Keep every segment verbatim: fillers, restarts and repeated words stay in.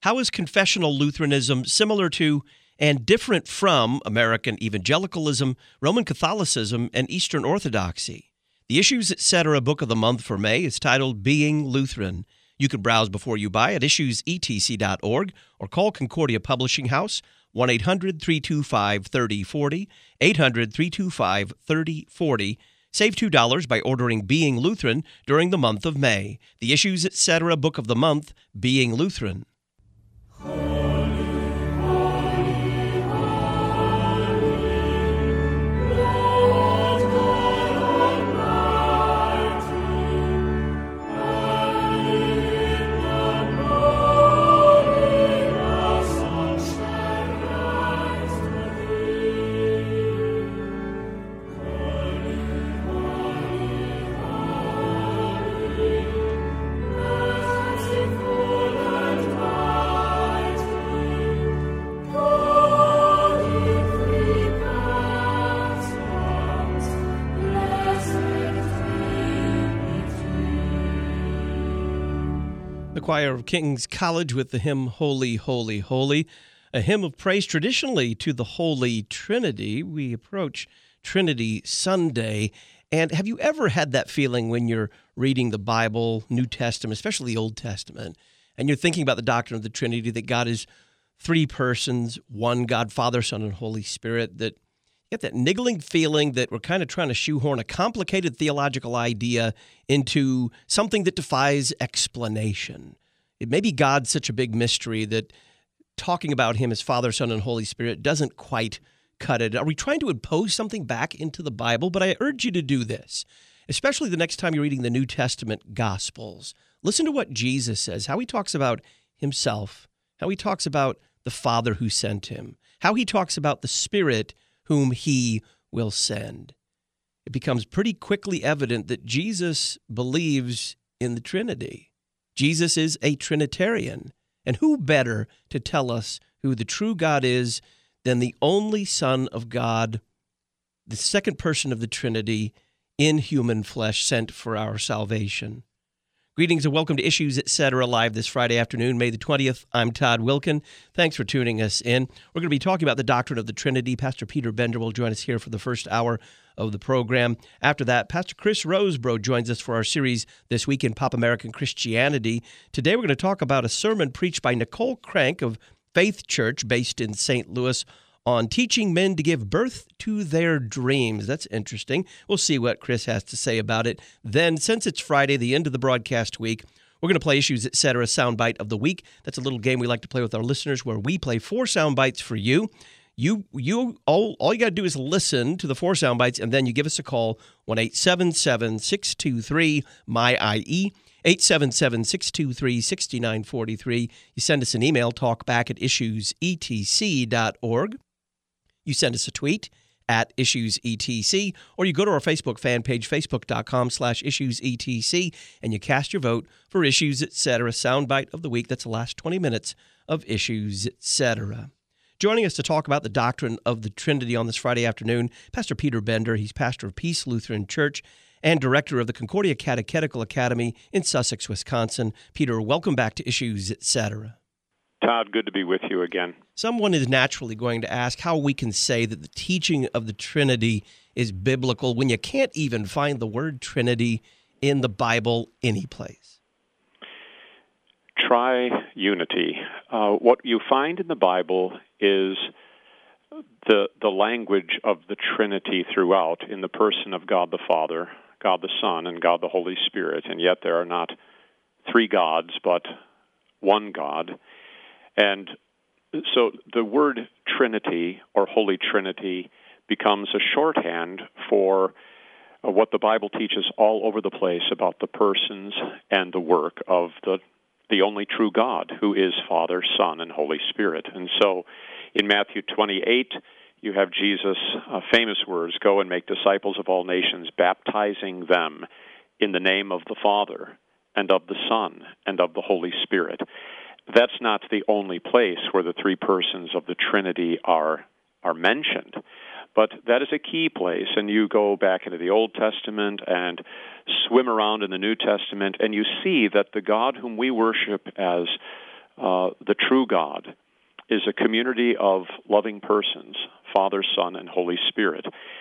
How is confessional Lutheranism similar to and different from American evangelicalism, Roman Catholicism, and Eastern Orthodoxy? The Issues Etc. Book of the Month for May is titled Being Lutheran. You can browse before you buy at issues e t c dot org or call Concordia Publishing House, one eight hundred, three two five, three oh four oh, eight hundred, three two five, three oh four oh. Save two dollars by ordering Being Lutheran during the month of May. The Issues Etc. Book of the Month, Being Lutheran. The choir of King's College with the hymn Holy, Holy, Holy, a hymn of praise traditionally to the Holy Trinity. We approach Trinity Sunday. And have you ever had that feeling when you're reading the Bible, New Testament, especially the Old Testament, and you're thinking about the doctrine of the Trinity, that God is three persons, one God, Father, Son, and Holy Spirit, that you get that niggling feeling that we're kind of trying to shoehorn a complicated theological idea into something that defies explanation? It may be God's such a big mystery that talking about him as Father, Son, and Holy Spirit doesn't quite cut it. Are we trying to impose something back into the Bible? But I urge you to do this, especially the next time you're reading the New Testament Gospels. Listen to what Jesus says, how he talks about himself, how he talks about the Father who sent him, how he talks about the Spirit whom he will send. It becomes pretty quickly evident that Jesus believes in the Trinity. Jesus is a Trinitarian. And who better to tell us who the true God is than the only Son of God, the second person of the Trinity, in human flesh, sent for our salvation? Greetings and welcome to Issues Etc. live this Friday afternoon, May the twentieth. I'm Todd Wilkin. Thanks for tuning us in. We're going to be talking about the doctrine of the Trinity. Pastor Peter Bender will join us here for the first hour of the program. After that, Pastor Chris Rosebrough joins us for our series This Week in Pop American Christianity. Today we're going to talk about a sermon preached by Nicole Crank of Faith Church based in Saint Louis on teaching men to give birth to their dreams. That's interesting. We'll see what Chris has to say about it. Then, since it's Friday, the end of the broadcast week, we're going to play Issues Etc. Soundbite of the Week. That's a little game we like to play with our listeners where we play four sound bites for you. You, you, all, all you got to do is listen to the four sound bites, and then you give us a call, one eight seven seven, six two three, M Y I E, eight seven seven, six two three, six nine four three. You send us an email, talkback at issues e t c dot org. You send us a tweet at IssuesETC, or you go to our Facebook fan page, facebook.com slash IssuesETC, and you cast your vote for Issues Etc. Soundbite of the Week. That's the last twenty minutes of Issues Etc. Joining us to talk about the doctrine of the Trinity on this Friday afternoon, Pastor Peter Bender. He's pastor of Peace Lutheran Church and director of the Concordia Catechetical Academy in Sussex, Wisconsin. Peter, welcome back to Issues Etc. Todd, good to be with you again. Someone is naturally going to ask how we can say that the teaching of the Trinity is biblical when you can't even find the word Trinity in the Bible anyplace. Try unity. Uh, what you find in the Bible is the the language of the Trinity throughout in the person of God the Father, God the Son, and God the Holy Spirit, and yet there are not three gods, but one God. And so the word Trinity or Holy Trinity becomes a shorthand for uh, what the Bible teaches all over the place about the persons and the work of the the only true God, who is Father, Son, and Holy Spirit. And so in Matthew twenty-eight, you have Jesus' uh, famous words, "Go and make disciples of all nations, baptizing them in the name of the Father, and of the Son, and of the Holy Spirit." That's not the only place where the three persons of the Trinity are are mentioned, but that is a key place. And you go back into the Old Testament and swim around in the New Testament, and you see that the God whom we worship as uh, the true God is a community of loving persons, Father, Son, and Holy Spirit.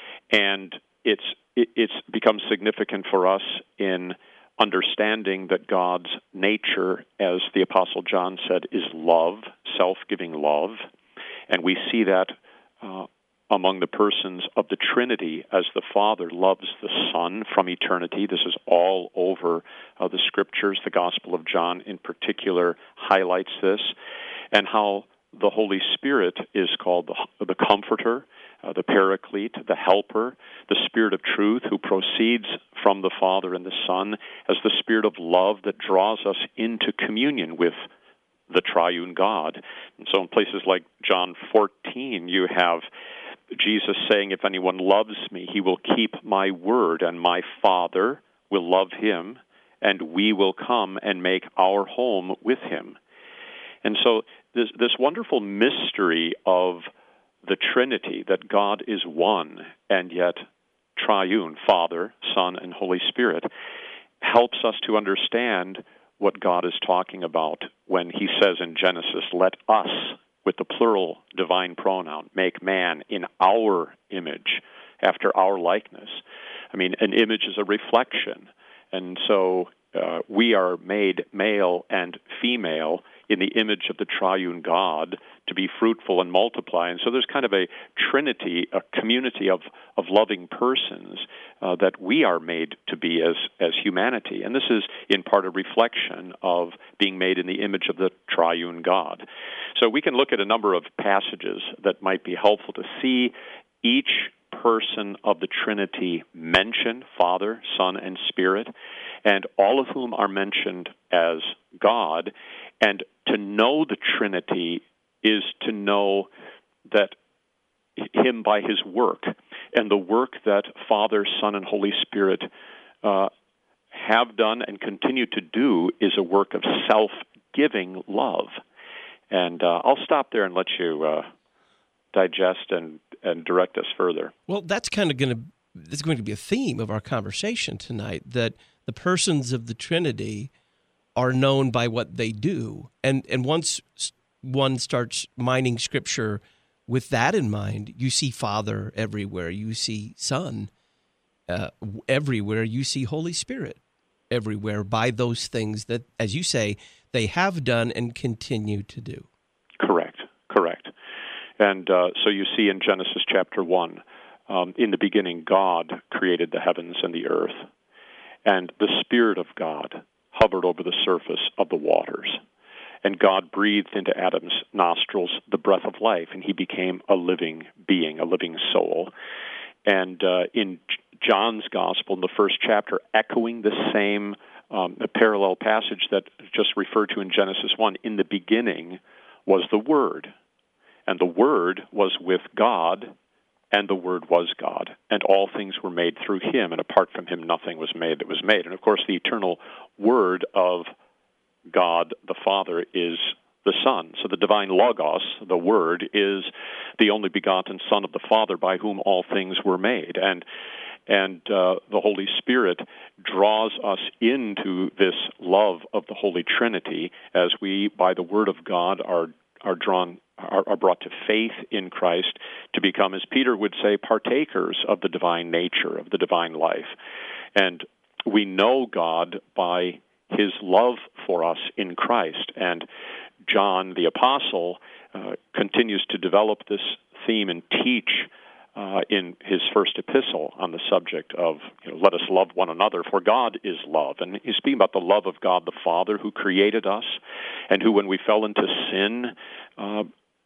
And it's it, it's become significant for us in understanding that God's nature, as the Apostle John said, is love, self-giving love. And we see that uh, among the persons of the Trinity, as the Father loves the Son from eternity. This is all over uh, the Scriptures. The Gospel of John in particular highlights this, and how the Holy Spirit is called the, the Comforter, uh, the Paraclete, the Helper, the Spirit of Truth who proceeds from the Father and the Son as the Spirit of love that draws us into communion with the triune God. And so in places like John fourteen, you have Jesus saying, if anyone loves me, he will keep my word, and my Father will love him, and we will come and make our home with him. And so this, this wonderful mystery of the Trinity, that God is one and yet triune, Father, Son, and Holy Spirit, helps us to understand what God is talking about when he says in Genesis, let us, with the plural divine pronoun, make man in our image, after our likeness. I mean, an image is a reflection. And so uh, we are made male and female in the image of the triune God to be fruitful and multiply. And so there's kind of a trinity, a community of, of loving persons uh, that we are made to be as, as humanity. And this is in part a reflection of being made in the image of the triune God. So we can look at a number of passages that might be helpful to see each person of the Trinity mentioned, Father, Son, and Spirit, and all of whom are mentioned as God. And to know the Trinity is to know that him by his work, and the work that Father, Son, and Holy Spirit uh, have done and continue to do is a work of self-giving love. And uh, I'll stop there and let you uh, digest and, and direct us further. Well, that's kind of going to that's going to be a theme of our conversation tonight, that the persons of the Trinity are known by what they do. And and once one starts mining Scripture with that in mind, you see Father everywhere, you see Son uh, everywhere, you see Holy Spirit everywhere by those things that, as you say, they have done and continue to do. Correct, correct. And uh, so you see in Genesis chapter one, um, in the beginning God created the heavens and the earth, and the Spirit of God hovered over the surface of the waters. And God breathed into Adam's nostrils the breath of life, and he became a living being, a living soul. And uh, in John's Gospel, in the first chapter, echoing the same um, the parallel passage that just referred to in Genesis one, in the beginning was the Word, and the Word was with God, and the Word was God, and all things were made through him, and apart from him nothing was made that was made. And of course, the eternal Word of God the Father is the Son. So the divine Logos, the Word, is the only begotten Son of the Father by whom all things were made. And and uh, the Holy Spirit draws us into this love of the Holy Trinity as we, by the Word of God, are are drawn, are, are brought to faith in Christ to become, as Peter would say, partakers of the divine nature, of the divine life. And we know God by his love for us in Christ. And John the Apostle uh, continues to develop this theme and teach uh, in his first epistle on the subject of, you know, let us love one another, for God is love. And he's speaking about the love of God the Father, who created us, and who, when we fell into sin, uh,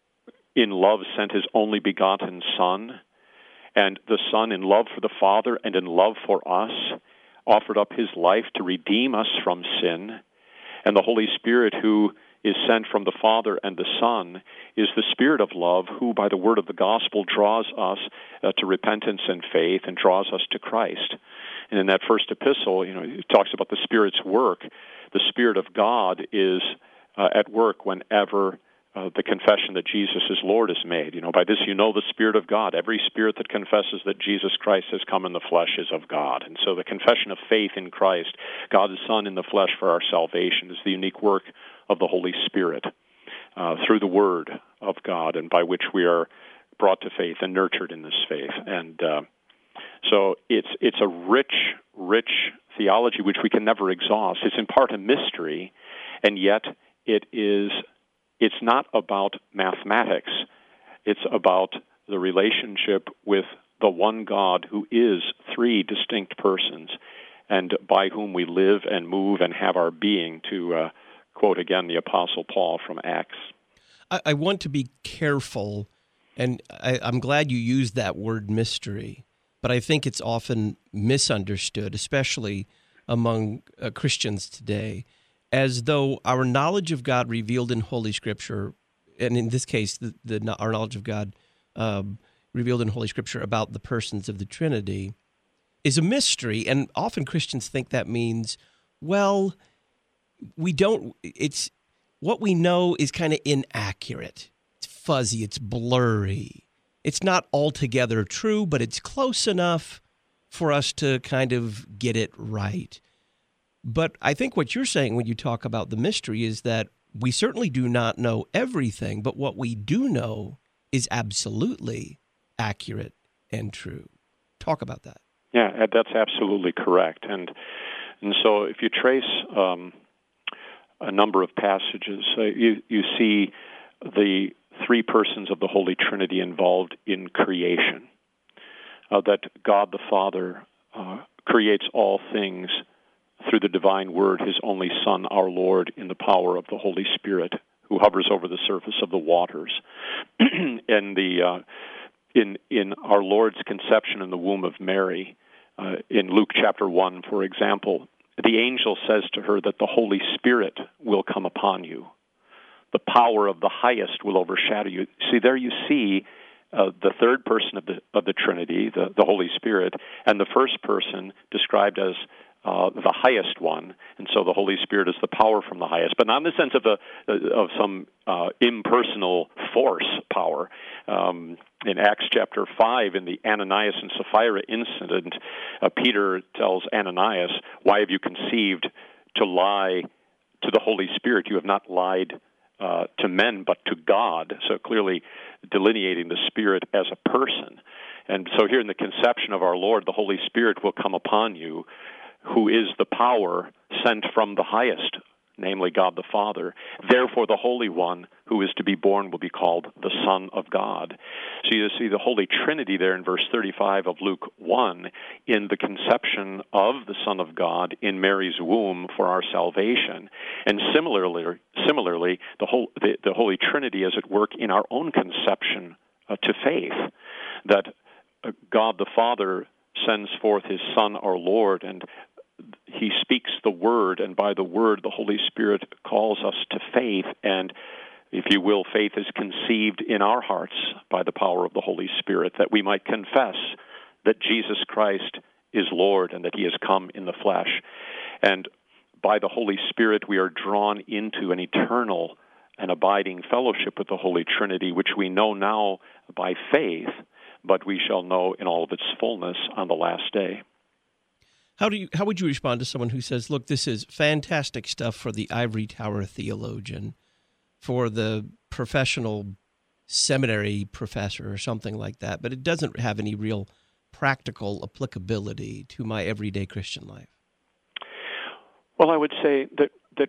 in love sent his only begotten Son. And the Son, in love for the Father and in love for us, offered up his life to redeem us from sin. And the Holy Spirit, who is sent from the Father and the Son, is the Spirit of love, who by the word of the gospel draws us uh, to repentance and faith and draws us to Christ. And in that first epistle, you know, it talks about the Spirit's work. The Spirit of God is uh, at work whenever Uh, the confession that Jesus is Lord is made. You know, by this you know the Spirit of God. Every spirit that confesses that Jesus Christ has come in the flesh is of God. And so the confession of faith in Christ, God the Son in the flesh for our salvation, is the unique work of the Holy Spirit. uh, through the Word of God, and by which we are brought to faith and nurtured in this faith. And uh, so it's it's a rich, rich theology which we can never exhaust. It's in part a mystery, and yet it is. It's not about mathematics. It's about the relationship with the one God who is three distinct persons, and by whom we live and move and have our being, to uh, quote again the Apostle Paul from Acts. I, I want to be careful, and I, I'm glad you used that word mystery, but I think it's often misunderstood, especially among uh, Christians today, as though our knowledge of God revealed in Holy Scripture, and in this case, the, the our knowledge of God um, revealed in Holy Scripture about the persons of the Trinity, is a mystery. And often Christians think that means, well, we don't, it's, what we know is kind of inaccurate. It's fuzzy, it's blurry. It's not altogether true, but it's close enough for us to kind of get it right. But I think what you're saying when you talk about the mystery is that we certainly do not know everything, but what we do know is absolutely accurate and true. Talk about that. Yeah, that's absolutely correct. And and so if you trace um, a number of passages, uh, you, you see the three persons of the Holy Trinity involved in creation, uh, that God the Father uh, creates all things through the divine word, his only Son, our Lord, in the power of the Holy Spirit, who hovers over the surface of the waters. and the uh, in in our Lord's conception in the womb of Mary, uh, in Luke chapter one, for example, the angel says to her that the Holy Spirit will come upon you. The power of the highest will overshadow you. See, there you see uh, the third person of the of the Trinity, the, the Holy Spirit, and the first person described as Uh, the highest one, and so the Holy Spirit is the power from the highest, but not in the sense of a of some uh, impersonal force power. Um, in Acts chapter five, in the Ananias and Sapphira incident, uh, Peter tells Ananias, "Why have you conceived to lie to the Holy Spirit? You have not lied uh, to men, but to God." So clearly delineating the Spirit as a person. And so here in the conception of our Lord, the Holy Spirit will come upon you, who is the power sent from the highest, namely God the Father. Therefore, the Holy One who is to be born will be called the Son of God. So you see the Holy Trinity there in verse thirty-five of Luke one, in the conception of the Son of God in Mary's womb for our salvation. And similarly, similarly, the whole the, the Holy Trinity is at work in our own conception uh, to faith, that uh, God the Father sends forth his Son, our Lord, and he speaks the word, and by the word the Holy Spirit calls us to faith, and if you will, faith is conceived in our hearts by the power of the Holy Spirit, that we might confess that Jesus Christ is Lord and that he has come in the flesh. And by the Holy Spirit we are drawn into an eternal and abiding fellowship with the Holy Trinity, which we know now by faith, but we shall know in all of its fullness on the last day. How do you? How would you respond to someone who says, look, this is fantastic stuff for the ivory tower theologian, for the professional seminary professor or something like that, but it doesn't have any real practical applicability to my everyday Christian life? Well, I would say that that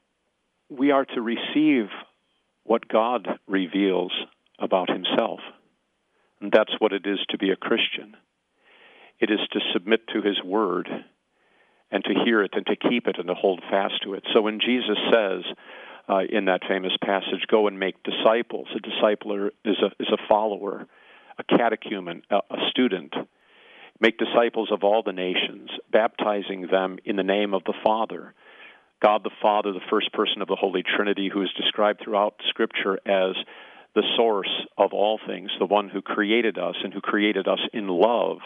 we are to receive what God reveals about himself. And that's what it is to be a Christian. It is to submit to his word and to hear it and to keep it and to hold fast to it. So when Jesus says uh, in that famous passage, go and make disciples, a disciple is a, is a follower, a catechumen, a, a student. Make disciples of all the nations, baptizing them in the name of the Father. God the Father, the first person of the Holy Trinity, who is described throughout Scripture as the source of all things, the one who created us and who created us in love,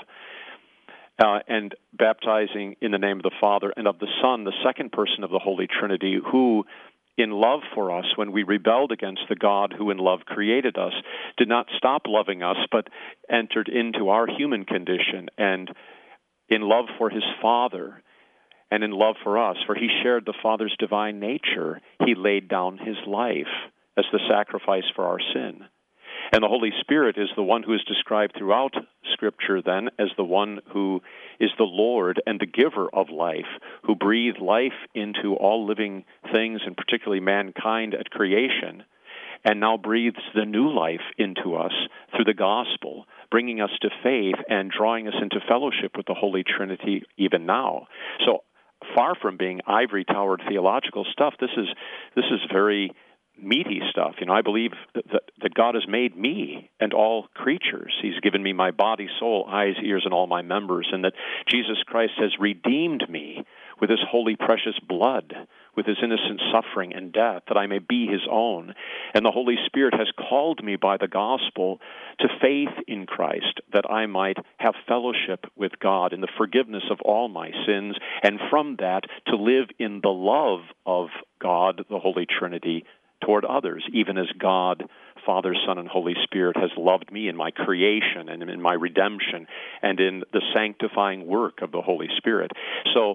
uh, and baptizing in the name of the Father and of the Son, the second person of the Holy Trinity, who, in love for us, when we rebelled against the God who in love created us, did not stop loving us, but entered into our human condition, and in love for his Father and in love for us, for he shared the Father's divine nature, he laid down his life as the sacrifice for our sin. And the Holy Spirit is the one who is described throughout Scripture then as the one who is the Lord and the giver of life, who breathed life into all living things, and particularly mankind at creation, and now breathes the new life into us through the gospel, bringing us to faith and drawing us into fellowship with the Holy Trinity even now. So far from being ivory-towered theological stuff, this is this is very meaty stuff. You know, I believe that, that God has made me and all creatures. He's given me my body, soul, eyes, ears, and all my members, and that Jesus Christ has redeemed me with his holy, precious blood, with his innocent suffering and death, that I may be his own. And the Holy Spirit has called me by the gospel to faith in Christ, that I might have fellowship with God in the forgiveness of all my sins, and from that to live in the love of God, the Holy Trinity, toward others, even as God, Father, Son, and Holy Spirit has loved me in my creation and in my redemption and in the sanctifying work of the Holy Spirit. So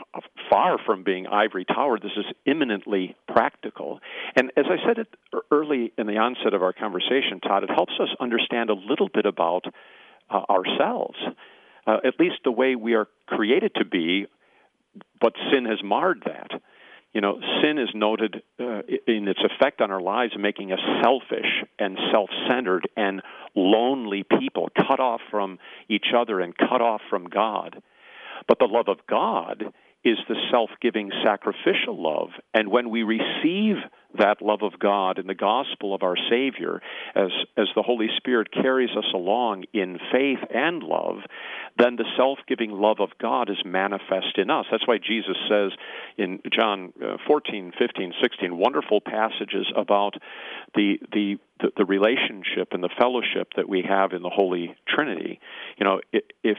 far from being ivory tower, this is eminently practical. And as I said it early in the onset of our conversation, Todd, it helps us understand a little bit about uh, ourselves, uh, at least the way we are created to be, but sin has marred that. You know, sin is noted uh, in its effect on our lives, making us selfish and self-centered and lonely people, cut off from each other and cut off from God. But the love of God is the self-giving sacrificial love. And when we receive that love of God in the gospel of our Savior, as, as the Holy Spirit carries us along in faith and love, then the self-giving love of God is manifest in us. That's why Jesus says in John fourteen, fifteen, sixteen, wonderful passages about the, the, the, the relationship and the fellowship that we have in the Holy Trinity. You know, if...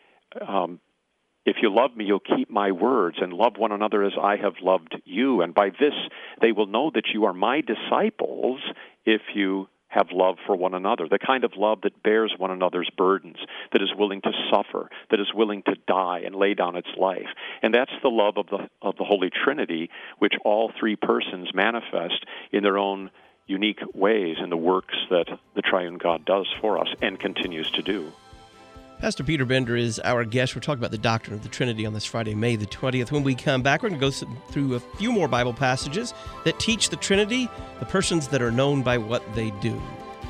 Um, If you love me, you'll keep my words, and love one another as I have loved you. And by this they will know that you are my disciples if you have love for one another, the kind of love that bears one another's burdens, that is willing to suffer, that is willing to die and lay down its life. And that's the love of the of the Holy Trinity, which all three persons manifest in their own unique ways in the works that the triune God does for us and continues to do. Pastor Peter Bender is our guest. We're talking about the doctrine of the Trinity on this Friday, May the twentieth. When we come back, we're going to go through a few more Bible passages that teach the Trinity, the persons that are known by what they do.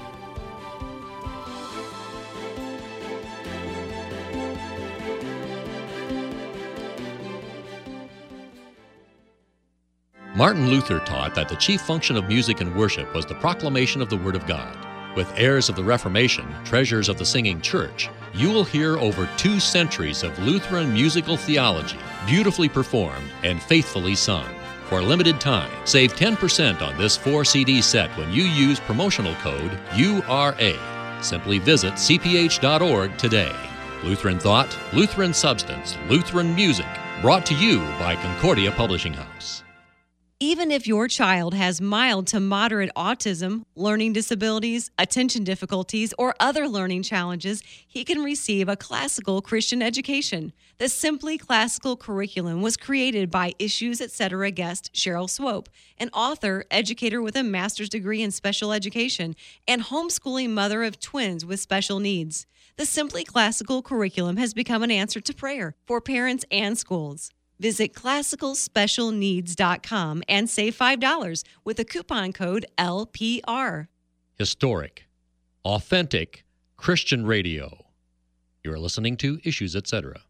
Martin Luther taught that the chief function of music and worship was the proclamation of the Word of God. With heirs of the Reformation, treasures of the singing church, you will hear over two centuries of Lutheran musical theology, beautifully performed and faithfully sung. For a limited time, save ten percent on this four C D set when you use promotional code U R A. Simply visit c p h dot org today. Lutheran Thought, Lutheran Substance, Lutheran Music, brought to you by Concordia Publishing House. Even if your child has mild to moderate autism, learning disabilities, attention difficulties, or other learning challenges, he can receive a classical Christian education. The Simply Classical curriculum was created by Issues Etc. guest Cheryl Swope, an author, educator with a master's degree in special education, and homeschooling mother of twins with special needs. The Simply Classical curriculum has become an answer to prayer for parents and schools. Visit classical special needs dot com and save five dollars with the coupon code L P R. Historic, authentic Christian radio. You're listening to Issues Etc.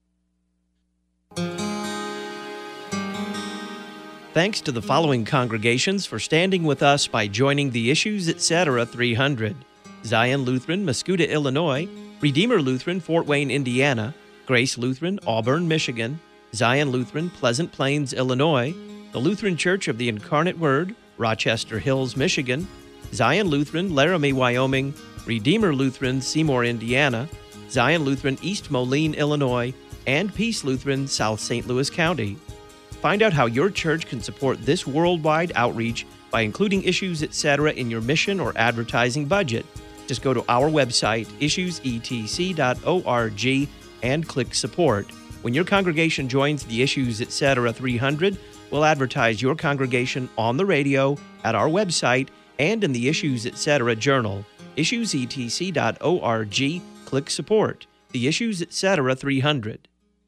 Thanks to the following congregations for standing with us by joining the Issues Etc. three hundred. Zion Lutheran, Mascoutah, Illinois. Redeemer Lutheran, Fort Wayne, Indiana. Grace Lutheran, Auburn, Michigan. Zion Lutheran, Pleasant Plains, Illinois, the Lutheran Church of the Incarnate Word, Rochester Hills, Michigan, Zion Lutheran, Laramie, Wyoming, Redeemer Lutheran, Seymour, Indiana, Zion Lutheran, East Moline, Illinois, and Peace Lutheran, South Saint Louis County. Find out how your church can support this worldwide outreach by including Issues Etc. in your mission or advertising budget. Just go to our website, issues e t c dot org, and click Support. When your congregation joins the Issues Etc. three hundred, We'll advertise your congregation on the radio, at our website, and in the Issues Etc. journal, issues e t c dot org. Click Support. The Issues Etc. three hundred.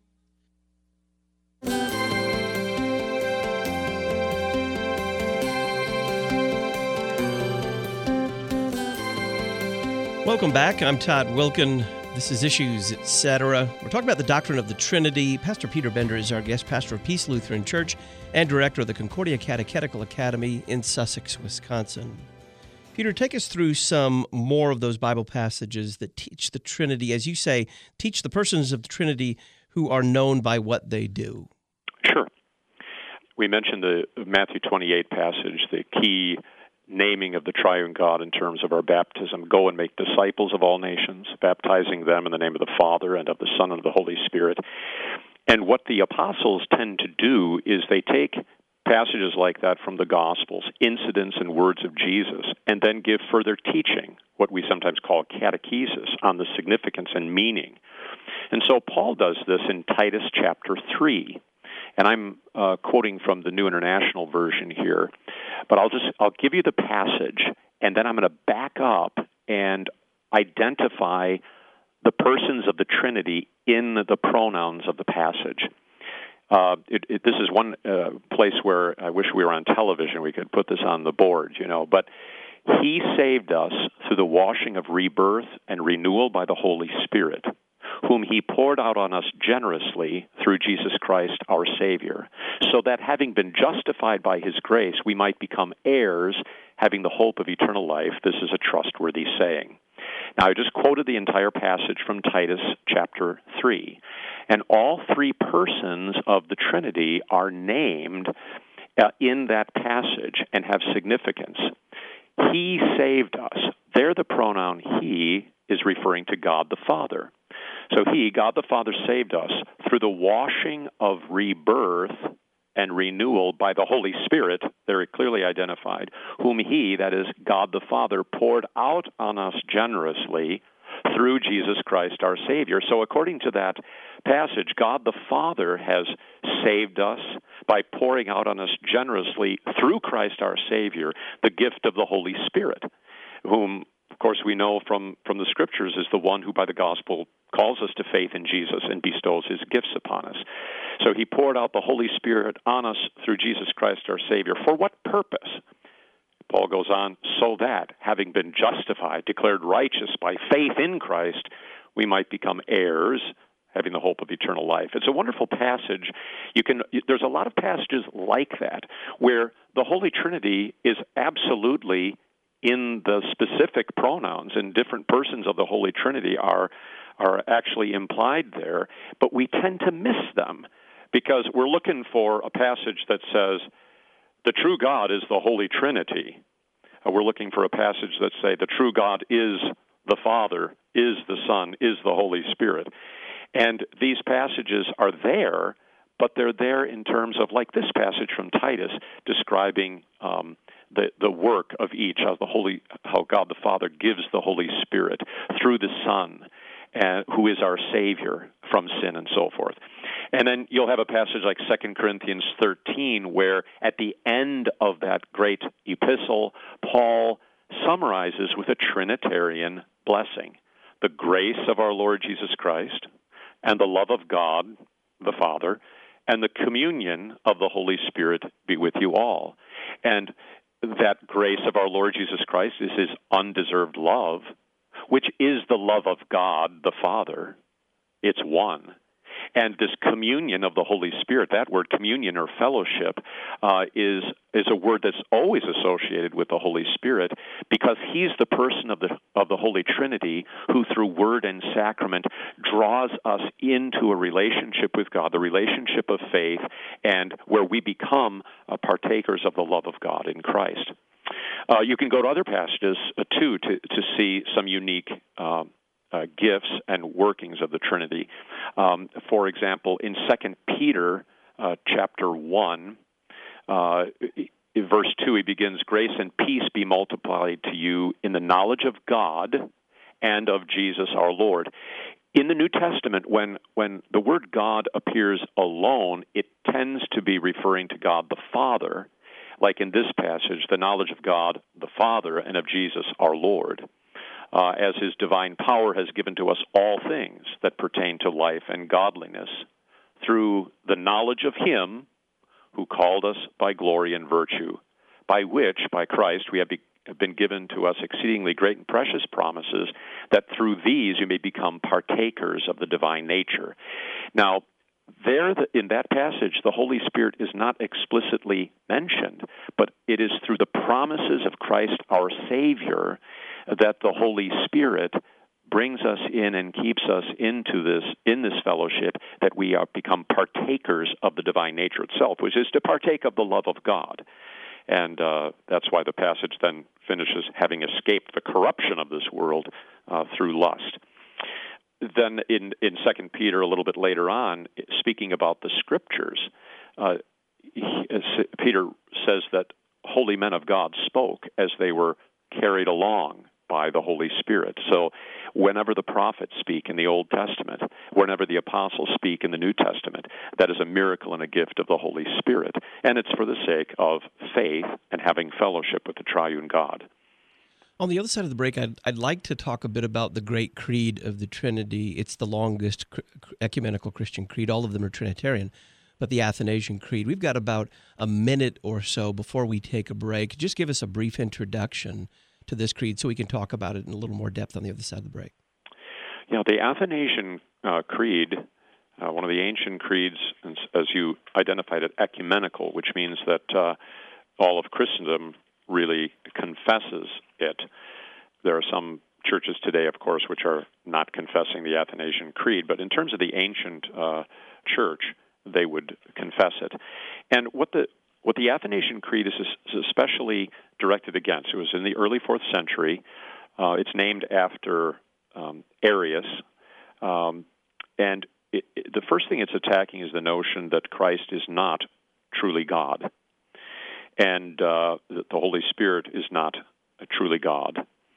Welcome back. I'm Todd Wilken. This is Issues Etc. We're talking about the doctrine of the Trinity. Pastor Peter Bender is our guest, pastor of Peace Lutheran Church and director of the Concordia Catechetical Academy in Sussex, Wisconsin. Peter, take us through some more of those Bible passages that teach the Trinity, as you say, teach the persons of the Trinity who are known by what they do. Sure. We mentioned the Matthew twenty-eight passage, the key naming of the triune God in terms of our baptism. Go and make disciples of all nations, baptizing them in the name of the Father and of the Son and of the Holy Spirit. And what the apostles tend to do is they take passages like that from the Gospels, incidents and words of Jesus, and then give further teaching, what we sometimes call catechesis, on the significance and meaning. And so Paul does this in Titus chapter three. And I'm uh, quoting from the New International Version here, but I'll just I'll give you the passage, and then I'm going to back up and identify the persons of the Trinity in the pronouns of the passage. Uh, it, it, this is one uh, place where I wish we were on television. We could put this on the board, you know. But he saved us through the washing of rebirth and renewal by the Holy Spirit, whom he poured out on us generously through Jesus Christ our Savior, so that having been justified by his grace, we might become heirs, having the hope of eternal life. This is a trustworthy saying. Now, I just quoted the entire passage from Titus chapter three, and all three persons of the Trinity are named uh, in that passage and have significance. He saved us. There, the pronoun he is referring to God the Father. So he, God the Father, saved us through the washing of rebirth and renewal by the Holy Spirit, very clearly identified, whom he, that is God the Father, poured out on us generously through Jesus Christ our Savior. So according to that passage, God the Father has saved us by pouring out on us generously through Christ our Savior the gift of the Holy Spirit, whom, of course, we know from, from the Scriptures is the one who by the gospel calls us to faith in Jesus and bestows his gifts upon us. So he poured out the Holy Spirit on us through Jesus Christ our Savior. For what purpose? Paul goes on, so that, having been justified, declared righteous by faith in Christ, we might become heirs, having the hope of eternal life. It's a wonderful passage. You can. There's a lot of passages like that where the Holy Trinity is absolutely in the specific pronouns, and different persons of the Holy Trinity are are actually implied there, but we tend to miss them because we're looking for a passage that says the true God is the Holy Trinity. Uh, we're looking for a passage that say the true God is the Father, is the Son, is the Holy Spirit. And these passages are there, but they're there in terms of, like this passage from Titus, describing um, the the work of each, how the Holy, how God the Father gives the Holy Spirit through the Son, uh, who is our Savior from sin and so forth. And then you'll have a passage like Second Corinthians thirteen, where at the end of that great epistle, Paul summarizes with a Trinitarian blessing: the grace of our Lord Jesus Christ, and the love of God the Father, and the communion of the Holy Spirit be with you all. And that grace of our Lord Jesus Christ is his undeserved love, which is the love of God the Father. It's one. And this communion of the Holy Spirit, that word communion or fellowship, uh, is is a word that's always associated with the Holy Spirit, because he's the person of the of the Holy Trinity who, through word and sacrament, draws us into a relationship with God, the relationship of faith, and where we become uh, partakers of the love of God in Christ. Uh, you can go to other passages, uh, too, to, to see some unique uh, uh, gifts and workings of the Trinity. Um, for example, in Second Peter uh, chapter one, uh, in verse two, he begins, "Grace and peace be multiplied to you in the knowledge of God and of Jesus our Lord." In the New Testament, when, when the word God appears alone, it tends to be referring to God the Father, like in this passage, the knowledge of God the Father and of Jesus our Lord, uh, as his divine power has given to us all things that pertain to life and godliness, through the knowledge of him who called us by glory and virtue, by which, by Christ, we have, be, have been given to us exceedingly great and precious promises, that through these you may become partakers of the divine nature. Now, there, in that passage, the Holy Spirit is not explicitly mentioned, but it is through the promises of Christ our Savior that the Holy Spirit brings us in and keeps us into this in this fellowship, that we are become partakers of the divine nature itself, which is to partake of the love of God. And uh, that's why the passage then finishes, having escaped the corruption of this world uh, through lust. Then in, in Second Peter, a little bit later on, speaking about the Scriptures, uh, he, Peter says that holy men of God spoke as they were carried along by the Holy Spirit. So whenever the prophets speak in the Old Testament, whenever the apostles speak in the New Testament, that is a miracle and a gift of the Holy Spirit. And it's for the sake of faith and having fellowship with the triune God. On the other side of the break, I'd, I'd like to talk a bit about the great creed of the Trinity. It's the longest cr- ecumenical Christian creed. All of them are Trinitarian, but the Athanasian Creed. We've got about a minute or so before we take a break. Just give us a brief introduction to this creed so we can talk about it in a little more depth on the other side of the break. Yeah, the Athanasian uh, Creed, uh, one of the ancient creeds, as you identified it, ecumenical, which means that uh, all of Christendom really confesses it. There are some churches today, of course, which are not confessing the Athanasian Creed, but in terms of the ancient uh, church, they would confess it. And what the what the Athanasian Creed is especially directed against, it was in the early fourth century. Uh, it's named after um, Arius, um, and it, it, the first thing it's attacking is the notion that Christ is not truly God, and uh, that the Holy Spirit is not truly God.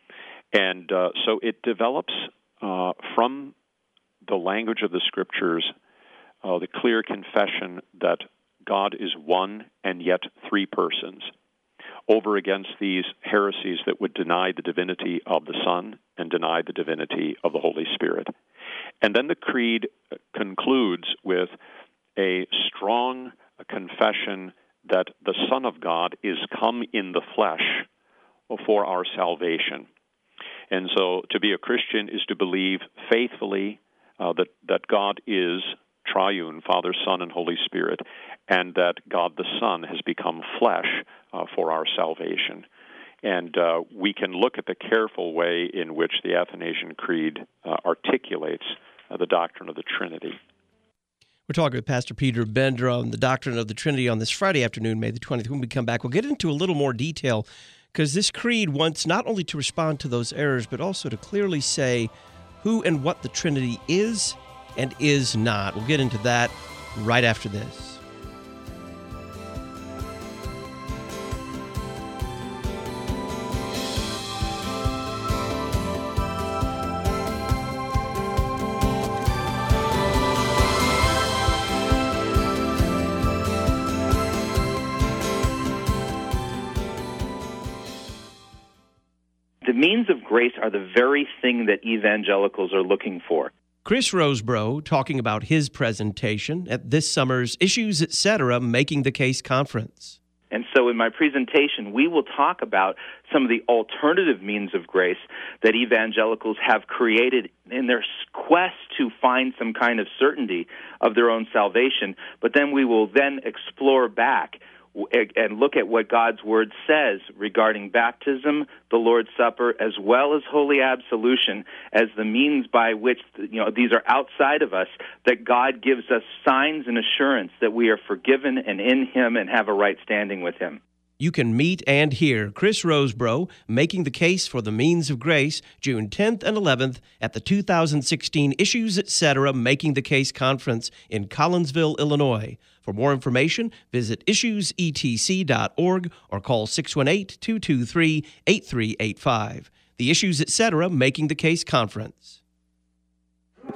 And uh, so it develops uh, from the language of the Scriptures uh, the clear confession that God is one and yet three persons, over against these heresies that would deny the divinity of the Son and deny the divinity of the Holy Spirit. And then the Creed concludes with a strong confession that the Son of God is come in the flesh for our salvation. And so to be a Christian is to believe faithfully uh, that, that God is triune, Father, Son, and Holy Spirit, and that God the Son has become flesh uh, for our salvation. And uh, we can look at the careful way in which the Athanasian Creed uh, articulates uh, the doctrine of the Trinity. We're talking with Pastor Peter Bender on the doctrine of the Trinity on this Friday afternoon, May the twentieth. When we come back, we'll get into a little more detail, because this creed wants not only to respond to those errors, but also to clearly say who and what the Trinity is and is not. We'll get into that right after this. The means of grace are the very thing that evangelicals are looking for. Chris Rosebrough talking about his presentation at this summer's Issues Etc. Making the Case conference. And so in my presentation, we will talk about some of the alternative means of grace that evangelicals have created in their quest to find some kind of certainty of their own salvation. But then we will then explore back and look at what God's Word says regarding baptism, the Lord's Supper, as well as holy absolution as the means by which, you know, these are outside of us, that God gives us signs and assurance that we are forgiven and in Him and have a right standing with Him. You can meet and hear Chris Rosebrough making the case for the means of grace June tenth and eleventh at the two thousand sixteen Issues Etc. Making the Case conference in Collinsville, Illinois. For more information, visit issues e t c dot org or call six one eight, two two three, eight three eight five. The Issues Etc. Making the Case conference.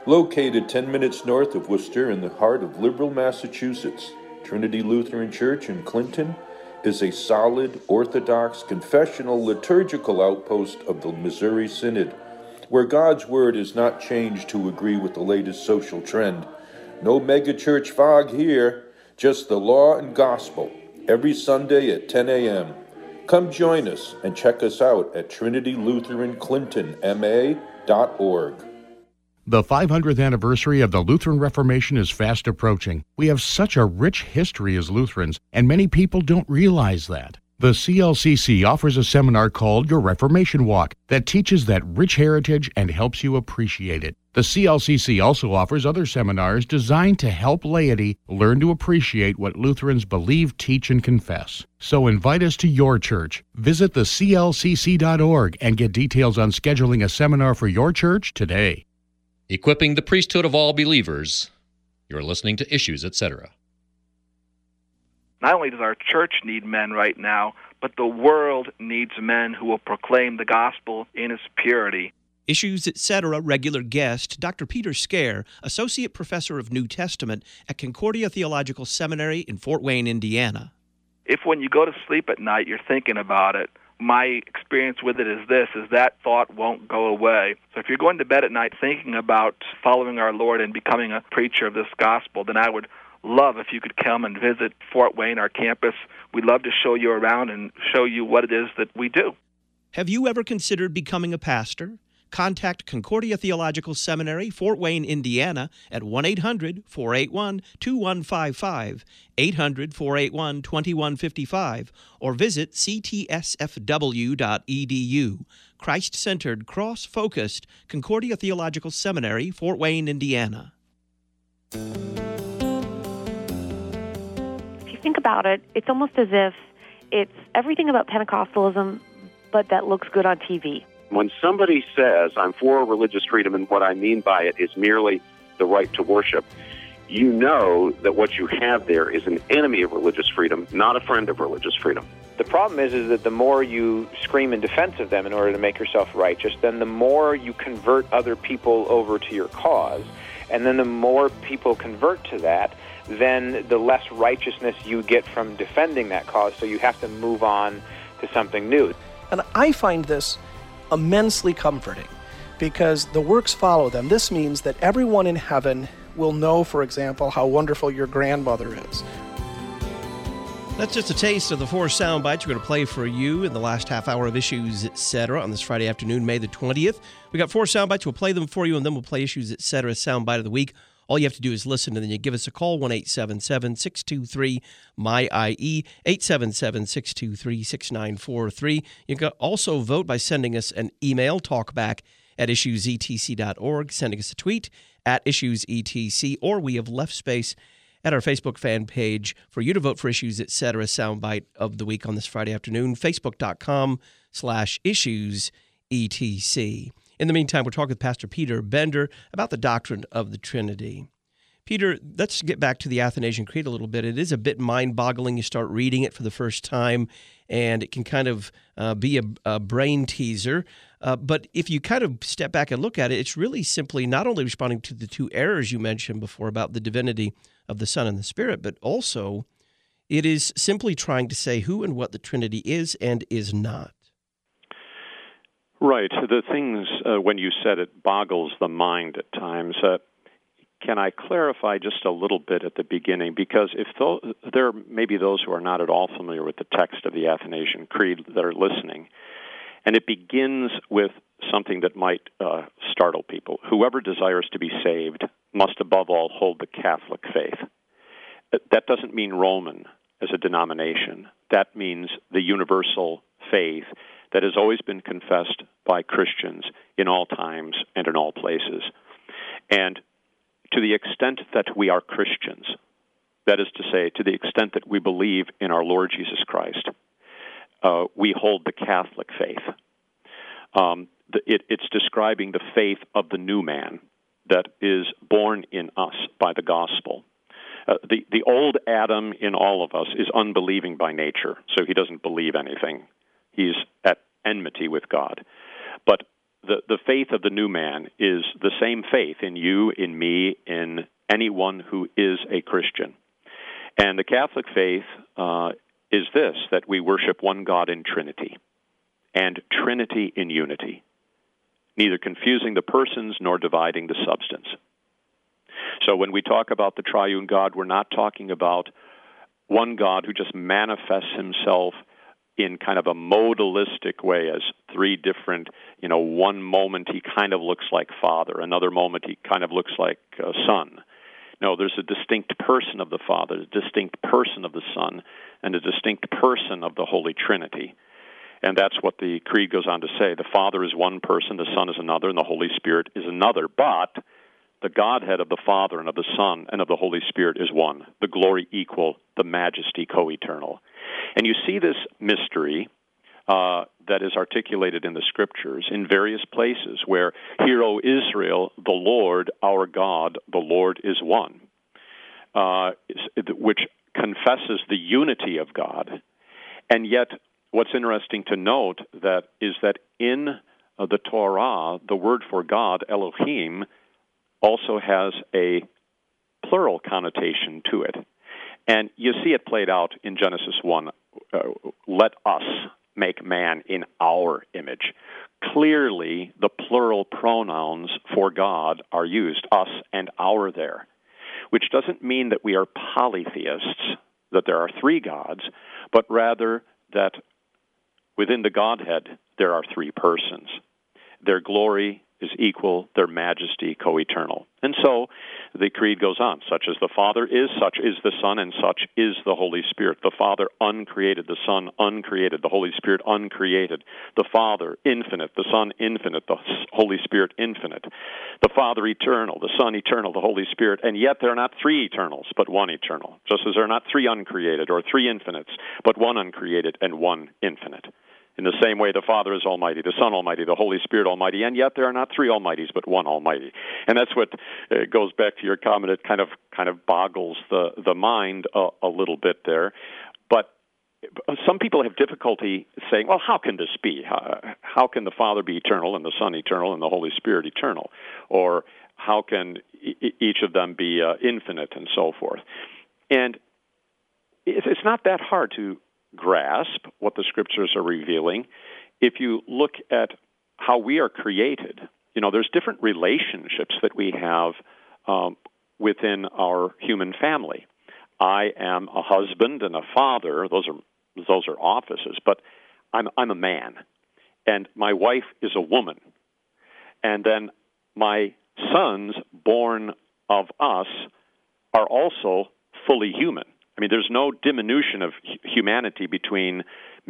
Located ten minutes north of Worcester in the heart of liberal Massachusetts, Trinity Lutheran Church in Clinton is a solid, orthodox, confessional, liturgical outpost of the Missouri Synod, where God's Word is not changed to agree with the latest social trend. No megachurch fog here, just the law and gospel, every Sunday at ten a.m. Come join us and check us out at trinity lutheran clinton m a dot org. The five hundredth anniversary of the Lutheran Reformation is fast approaching. We have such a rich history as Lutherans, and many people don't realize that. The C L C C offers a seminar called Your Reformation Walk that teaches that rich heritage and helps you appreciate it. The C L C C also offers other seminars designed to help laity learn to appreciate what Lutherans believe, teach, and confess. So invite us to your church. Visit the C L C C dot org and get details on scheduling a seminar for your church today. Equipping the priesthood of all believers. You're listening to Issues, et cetera. Not only does our church need men right now, but the world needs men who will proclaim the gospel in its purity. Issues, et cetera. Regular guest, Doctor Peter Scare, Associate Professor of New Testament at Concordia Theological Seminary in Fort Wayne, Indiana. If when you go to sleep at night you're thinking about it, my experience with it is this, is that thought won't go away. So if you're going to bed at night thinking about following our Lord and becoming a preacher of this gospel, then I would love if you could come and visit Fort Wayne, our campus. We'd love to show you around and show you what it is that we do. Have you ever considered becoming a pastor? Contact Concordia Theological Seminary, Fort Wayne, Indiana, at one eight hundred, four eight one, two one five five, eight hundred, four eight one, two one five five, or visit c t s f w dot e d u. Christ-centered, cross-focused Concordia Theological Seminary, Fort Wayne, Indiana. If you think about it, it's almost as if it's everything about Pentecostalism, but that looks good on T V. When somebody says, I'm for religious freedom, and what I mean by it is merely the right to worship, you know that what you have there is an enemy of religious freedom, not a friend of religious freedom. The problem is, is that the more you scream in defense of them in order to make yourself righteous, then the more you convert other people over to your cause. And then the more people convert to that, then the less righteousness you get from defending that cause, so you have to move on to something new. And I find this immensely comforting because the works follow them. This means that everyone in heaven will know, for example, how wonderful your grandmother is. That's just a taste of the four sound bites we're going to play for you in the last half hour of Issues, et cetera. on this Friday afternoon, May the twentieth. We got four sound bites. We'll play them for you, and then we'll play Issues, et cetera. sound bite of the week. All you have to do is listen, and then you give us a call, one eight seven seven, six two three, M Y I E, eight seven seven, six two three, six nine four three. You can also vote by sending us an email, talkback at issues e t c dot org, sending us a tweet at issues e t c, or we have left space at our Facebook fan page for you to vote for Issues, et cetera. soundbite of the week on this Friday afternoon, facebook.com slash issues etc. In the meantime, we're talking with Pastor Peter Bender about the doctrine of the Trinity. Peter, let's get back to the Athanasian Creed a little bit. It is a bit mind-boggling. You start reading it for the first time, and it can kind of uh, be a, a brain teaser. Uh, but if you kind of step back and look at it, it's really simply not only responding to the two errors you mentioned before about the divinity of the Son and the Spirit, but also it is simply trying to say who and what the Trinity is and is not. Right. The things, uh, when you said it, boggles the mind at times. Uh, can I clarify just a little bit at the beginning? Because if th- there may be those who are not at all familiar with the text of the Athanasian Creed that are listening, and it begins with something that might uh, startle people. Whoever desires to be saved must above all hold the Catholic faith. That doesn't mean Roman as a denomination. That means the universal faith that has always been confessed by Christians in all times and in all places. And to the extent that we are Christians, that is to say, to the extent that we believe in our Lord Jesus Christ, uh, we hold the Catholic faith. Um, the, it, it's describing the faith of the new man that is born in us by the gospel. Uh, the, the old Adam in all of us is unbelieving by nature, so he doesn't believe anything. He's at enmity with God. But the, the faith of the new man is the same faith in you, in me, in anyone who is a Christian. And the Catholic faith uh, is this, that we worship one God in Trinity, and Trinity in unity, neither confusing the persons nor dividing the substance. So when we talk about the triune God, we're not talking about one God who just manifests himself in kind of a modalistic way as three different, you know, one moment he kind of looks like Father, another moment he kind of looks like uh, Son. No, there's a distinct person of the Father, a distinct person of the Son, and a distinct person of the Holy Trinity. And that's what the Creed goes on to say. The Father is one person, the Son is another, and the Holy Spirit is another. But the Godhead of the Father and of the Son and of the Holy Spirit is one, the glory equal, the majesty co-eternal. And you see this mystery uh, that is articulated in the Scriptures in various places where, "Hear, O Israel, the Lord, our God, the Lord is one," uh, which confesses the unity of God. And yet, what's interesting to note that is that in uh, the Torah, the word for God, Elohim, also has a plural connotation to it. And you see it played out in Genesis one, uh, let us make man in our image. Clearly, the plural pronouns for God are used, us and our there, which doesn't mean that we are polytheists, that there are three gods, but rather that within the Godhead there are three persons. Their glory is equal, their majesty co-eternal. And so the Creed goes on, such as the Father is, such is the Son, and such is the Holy Spirit. The Father uncreated, the Son uncreated, the Holy Spirit uncreated. The Father infinite, the Son infinite, the Holy Spirit infinite. The Father eternal, the Son eternal, the Holy Spirit, and yet there are not three eternals, but one eternal, just as there are not three uncreated or three infinites, but one uncreated and one infinite. In the same way, the Father is Almighty, the Son Almighty, the Holy Spirit Almighty, and yet there are not three Almighties, but one Almighty. And that's what uh, goes back to your comment. It kind of kind of boggles the the mind a, a little bit there. But some people have difficulty saying, well, how can this be? How, how can the Father be eternal and the Son eternal and the Holy Spirit eternal? Or how can e- each of them be uh, infinite and so forth? And it's, it's not that hard to grasp what the Scriptures are revealing. If you look at how we are created, you know, there's different relationships that we have um, within our human family. I am a husband and a father; those are those are offices. But I'm I'm a man, and my wife is a woman, and then my sons born of us are also fully human. I mean, there's no diminution of humanity between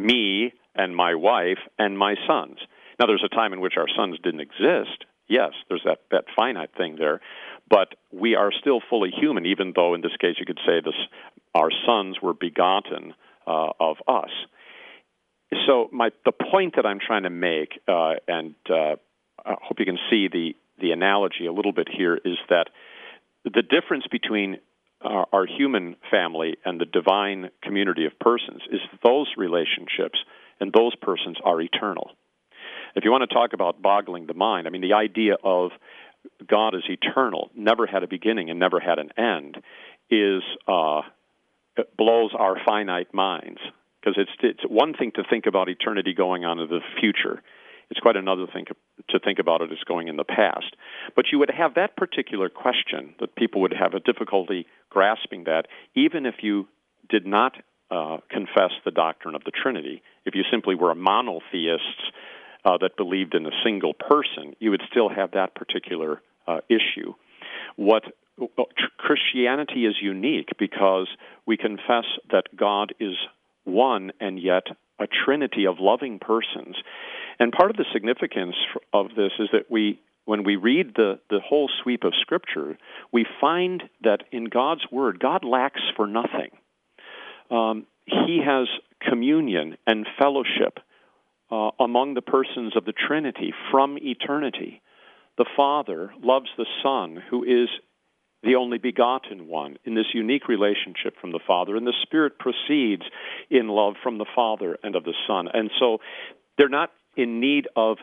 me and my wife and my sons. Now, there's a time in which our sons didn't exist. Yes, there's that, that finite thing there. But we are still fully human, even though in this case you could say this, our sons were begotten uh, of us. So my the point that I'm trying to make, uh, and uh, I hope you can see the, the analogy a little bit here, is that the difference between Our, our human family and the divine community of persons is those relationships and those persons are eternal. If you want to talk about boggling the mind, I mean, the idea of God is eternal, never had a beginning and never had an end, is uh, it blows our finite minds. Because it's, it's one thing to think about eternity going on in the future. It's quite another thing to think about it as going in the past. But you would have that particular question, that people would have a difficulty grasping that, even if you did not uh, confess the doctrine of the Trinity. If you simply were a monotheist uh, that believed in a single person, you would still have that particular uh, issue. What well, tr- Christianity is unique because we confess that God is one and yet a trinity of loving persons. And part of the significance of this is that we, when we read the, the whole sweep of Scripture, we find that in God's Word, God lacks for nothing. Um, he has communion and fellowship uh, among the persons of the Trinity from eternity. The Father loves the Son, who is the only begotten one, in this unique relationship from the Father, and the Spirit proceeds in love from the Father and of the Son. And so they're not in need of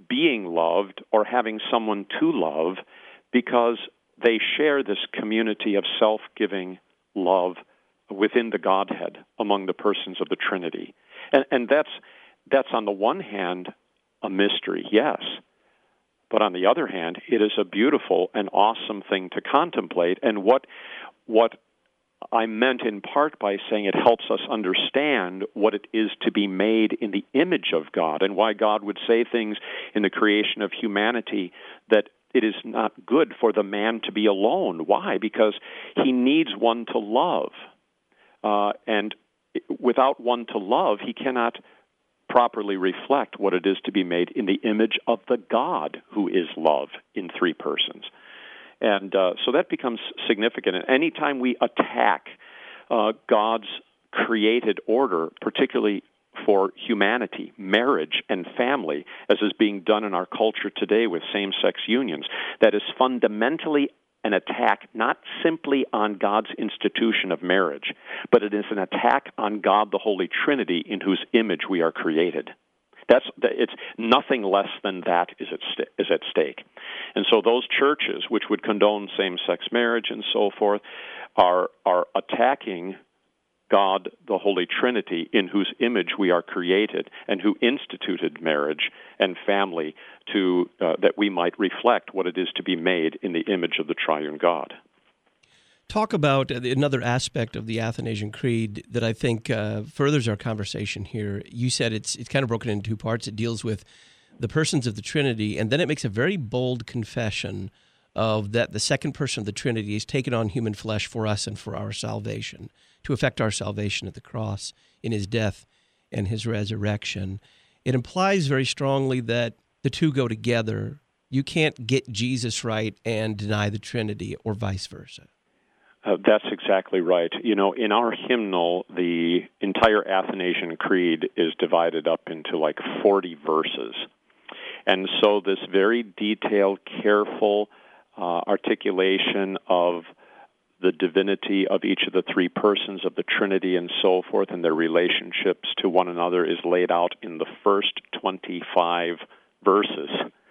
being loved or having someone to love because they share this community of self-giving love within the Godhead among the persons of the Trinity. And, and that's that's on the one hand a mystery, yes. But on the other hand, it is a beautiful and awesome thing to contemplate. And what what I meant in part by saying it helps us understand what it is to be made in the image of God and why God would say things in the creation of humanity that it is not good for the man to be alone. Why? Because he needs one to love. Uh, and without one to love, he cannot properly reflect what it is to be made in the image of the God who is love in three persons. And uh, so that becomes significant. And anytime we attack uh, God's created order, particularly for humanity, marriage, and family, as is being done in our culture today with same-sex unions, that is fundamentally an attack not simply on God's institution of marriage, but it is an attack on God, the Holy Trinity, in whose image we are created. That's it's nothing less than that is at st- is at stake. And so those churches which would condone same-sex marriage and so forth are are attacking God, the Holy Trinity, in whose image we are created and who instituted marriage and family to uh, that we might reflect what it is to be made in the image of the triune God. Talk about another aspect of the Athanasian Creed that I think uh, furthers our conversation here. You said it's it's kind of broken into two parts. It deals with the persons of the Trinity, and then it makes a very bold confession of that the second person of the Trinity has taken on human flesh for us and for our salvation, to effect our salvation at the cross in his death and his resurrection. It implies very strongly that the two go together. You can't get Jesus right and deny the Trinity, or vice versa. Uh, that's exactly right. You know, in our hymnal, the entire Athanasian Creed is divided up into like forty verses. And so this very detailed, careful uh, articulation of the divinity of each of the three persons of the Trinity and so forth and their relationships to one another is laid out in the first twenty-five verses.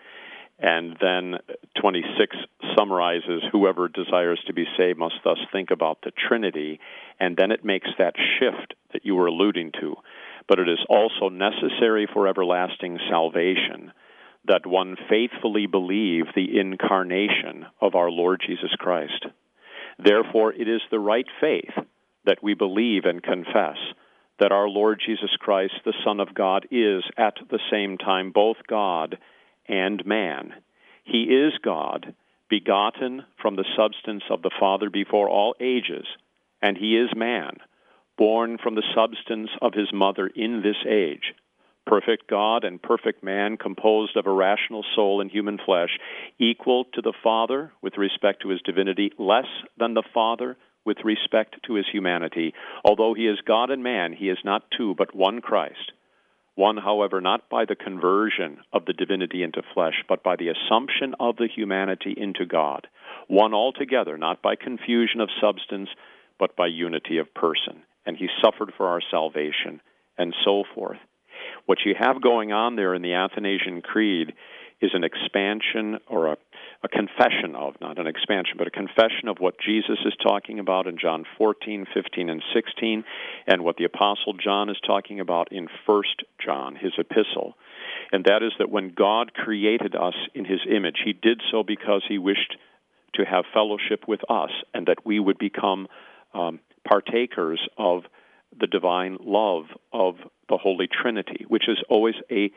And then twenty-six summarizes whoever desires to be saved must thus think about the Trinity, and then it makes that shift that you were alluding to. But it is also necessary for everlasting salvation that one faithfully believe the incarnation of our Lord Jesus Christ. Therefore, it is the right faith that we believe and confess that our Lord Jesus Christ, the Son of God, is at the same time both God and man. He is God, begotten from the substance of the Father before all ages, and he is man, born from the substance of his mother in this age, perfect God and perfect man, composed of a rational soul and human flesh, equal to the Father with respect to his divinity, less than the Father with respect to his humanity. Although he is God and man, he is not two, but one Christ. One, however, not by the conversion of the divinity into flesh, but by the assumption of the humanity into God. One altogether, not by confusion of substance, but by unity of person. And he suffered for our salvation, and so forth. What you have going on there in the Athanasian Creed is an expansion or a, a confession of, not an expansion, but a confession of what Jesus is talking about in John fourteen, fifteen, and sixteen, and what the Apostle John is talking about in First John, his epistle. And that is that when God created us in his image, he did so because he wished to have fellowship with us and that we would become um, partakers of the divine love of the Holy Trinity, which is always a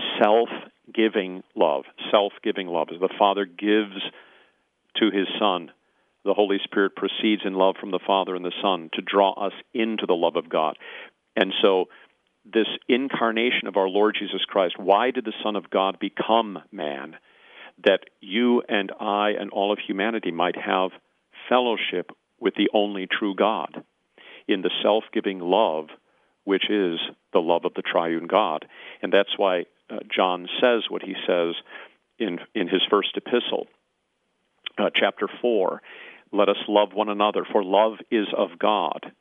self-giving love, self-giving love. As the Father gives to his Son, the Holy Spirit proceeds in love from the Father and the Son to draw us into the love of God. And so this incarnation of our Lord Jesus Christ, why did the Son of God become man? That you and I and all of humanity might have fellowship with the only true God in the self-giving love, which is the love of the triune God. And that's why uh, John says what he says in in his first epistle, uh, chapter four, let us love one another, for love is of God.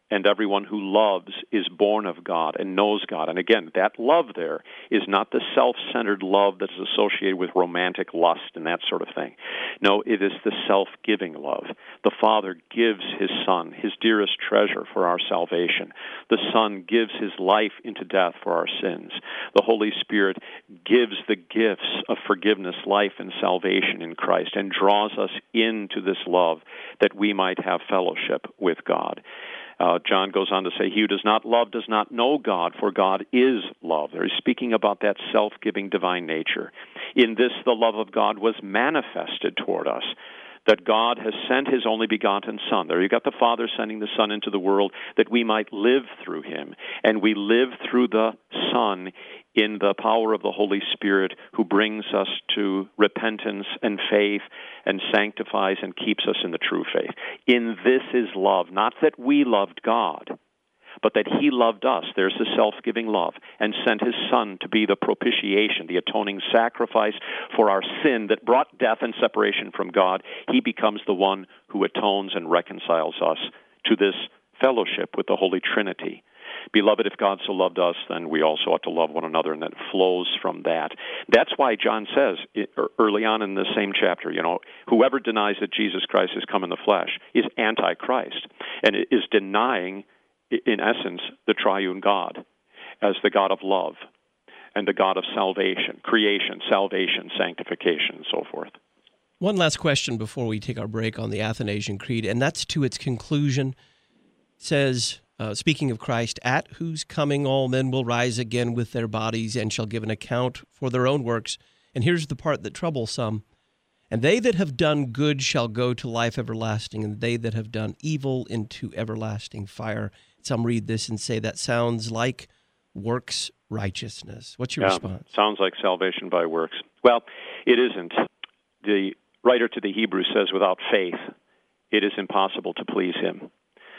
and everyone who loves is born of God and knows God. And again, that love there is not the self-centered love that is associated with romantic lust and that sort of thing. No, it is the self-giving love. The Father gives His Son, His dearest treasure, for our salvation. The Son gives His life into death for our sins. The Holy Spirit gives the gifts of forgiveness, life, and salvation in Christ and draws us into this love that we might have fellowship with God. Uh, John goes on to say, he who does not love does not know God, for God is love. He's speaking about that self-giving divine nature. In this, the love of God was manifested toward us, that God has sent His only begotten Son. There you got the Father sending the Son into the world that we might live through Him. And we live through the Son in the power of the Holy Spirit, who brings us to repentance and faith and sanctifies and keeps us in the true faith. In this is love, not that we loved God, but that He loved us. There's the self-giving love, and sent His Son to be the propitiation, the atoning sacrifice for our sin that brought death and separation from God. He becomes the one who atones and reconciles us to this fellowship with the Holy Trinity. Beloved, if God so loved us, then we also ought to love one another, and that flows from that. That's why John says early on in the same chapter, you know, whoever denies that Jesus Christ has come in the flesh is antichrist, and is denying, in essence, the triune God as the God of love and the God of salvation, creation, salvation, sanctification, and so forth. One last question before we take our break on the Athanasian Creed, and that's to its conclusion. It says, uh, speaking of Christ, at whose coming all men will rise again with their bodies and shall give an account for their own works. And here's the part that troubles some. And they that have done good shall go to life everlasting, and they that have done evil into everlasting fire. Some read this and say that sounds like works righteousness. What's your yeah, response? Sounds like salvation by works. Well, it isn't. The writer to the Hebrews says, without faith, it is impossible to please Him.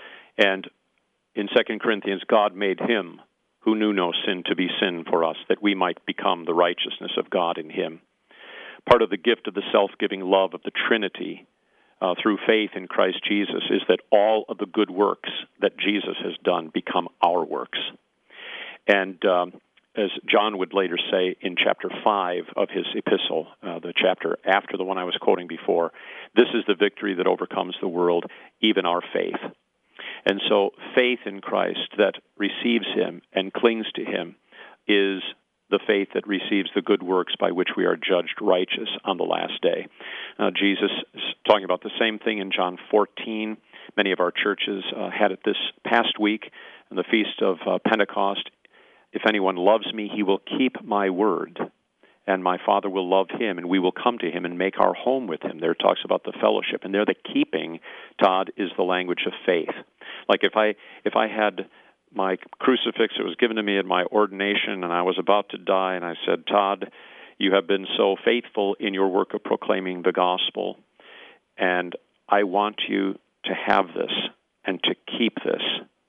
And in Second Corinthians, God made Him who knew no sin to be sin for us, that we might become the righteousness of God in Him. Part of the gift of the self-giving love of the Trinity uh, through faith in Christ Jesus is that all of the good works that Jesus has done become our works. And um, as John would later say in chapter five of his epistle, uh, the chapter after the one I was quoting before, this is the victory that overcomes the world, even our faith. And so faith in Christ that receives Him and clings to Him is the faith that receives the good works by which we are judged righteous on the last day. Uh, Jesus is talking about the same thing in John fourteen. Many of our churches uh, had it this past week on the Feast of uh, Pentecost. If anyone loves me, he will keep my word, and my Father will love him, and we will come to him and make our home with him. There it talks about the fellowship, and there the keeping, Todd, is the language of faith. Like if I if I had my crucifix, it was given to me at my ordination, and I was about to die, and I said, Todd, you have been so faithful in your work of proclaiming the gospel, and I want you to have this and to keep this.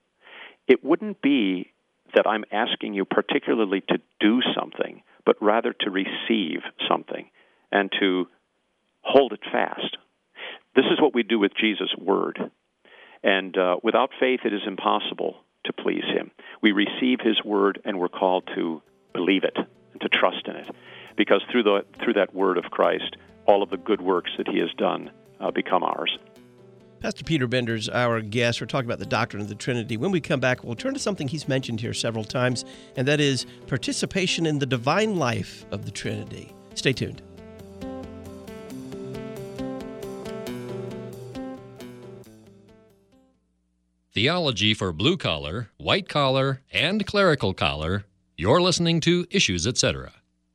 It wouldn't be that I'm asking you particularly to do something, but rather to receive something and to hold it fast. This is what we do with Jesus' word. And uh, without faith, it is impossible to please Him. We receive His word, and we're called to believe it and to trust in it, because through the through that word of Christ, all of the good works that He has done uh, become ours. Pastor Peter Bender's our guest. We're talking about the doctrine of the Trinity. When we come back, we'll turn to something he's mentioned here several times, and that is participation in the divine life of the Trinity. Stay tuned. Theology for blue collar, white collar, and clerical collar. You're listening to Issues, et cetera.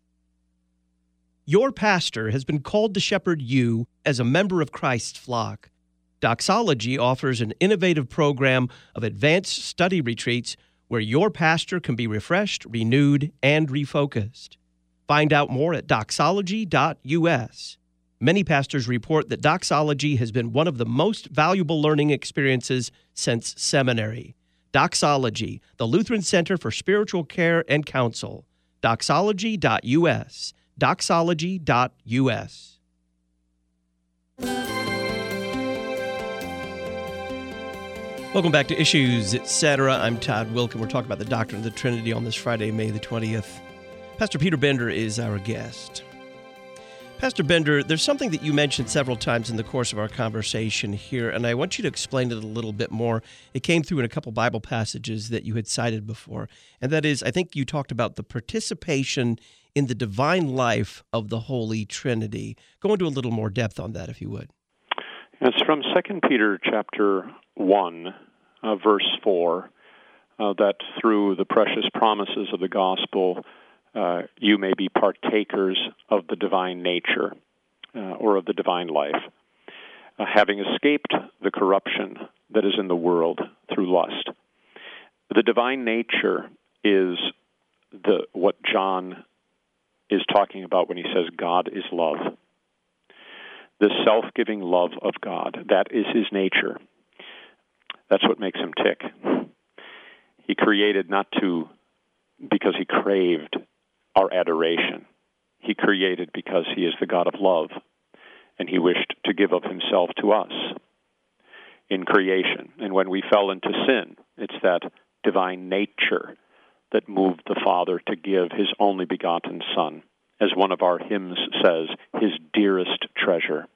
Your pastor has been called to shepherd you as a member of Christ's flock. Doxology offers an innovative program of advanced study retreats where your pastor can be refreshed, renewed, and refocused. Find out more at doxology dot U S. Many pastors report that doxology has been one of the most valuable learning experiences since seminary. Doxology, the Lutheran Center for Spiritual Care and Counsel. doxology dot U S. doxology dot U S. Welcome back to Issues, et cetera. I'm Todd Wilken. We're talking about the doctrine of the Trinity on this Friday, May the twentieth. Pastor Peter Bender is our guest. Pastor Bender, there's something that you mentioned several times in the course of our conversation here, and I want you to explain it a little bit more. It came through in a couple Bible passages that you had cited before, and that is, I think you talked about the participation in the divine life of the Holy Trinity. Go into a little more depth on that, if you would. It's from Second Peter chapter one, uh, verse four, uh, that through the precious promises of the gospel, uh, you may be partakers of the divine nature, uh, or of the divine life, uh, having escaped the corruption that is in the world through lust. The divine nature is the what John is talking about when he says God is love. The self-giving love of God, that is his nature. That's what makes him tick. He created not to, because he craved our adoration. He created because he is the God of love, and he wished to give of himself to us in creation. And when we fell into sin, it's that divine nature that moved the Father to give his only begotten Son, as one of our hymns says, his dearest treasure.